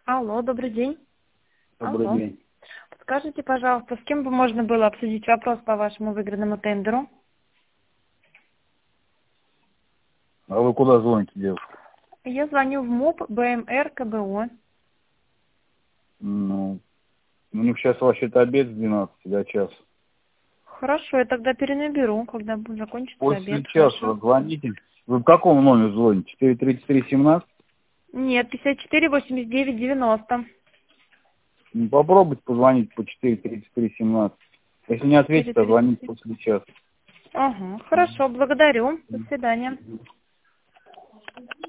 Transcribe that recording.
Алло, добрый день. Добрый Алло. день. Подскажите, пожалуйста, с кем бы можно было обсудить вопрос по вашему выигранному тендеру? А вы куда звоните, девушка? Я звоню в МУП БМР КБО. Ну, у них сейчас вообще-то обед с 12 до часа. Хорошо, я тогда перенаберу, когда закончится После обед. часа Хорошо. звоните. Вы по какому номеру звоните? 433-17? Нет, 54 89 90. Ну, попробуйте позвонить по 433-17. Если не ответит, то звоните 430. после часа. Ага, хорошо, благодарю. До свидания.